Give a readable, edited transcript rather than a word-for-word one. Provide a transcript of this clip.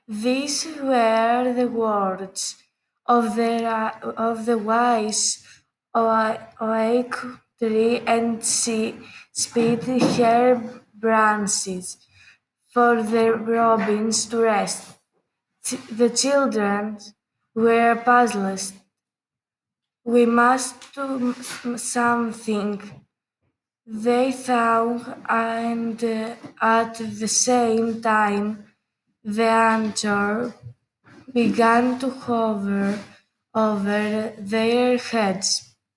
These were the words of the wise oak tree, and she spread her branches for the robins to rest. The children were puzzled. We must do something, they thought, and at the same time the answer began to hover over their heads.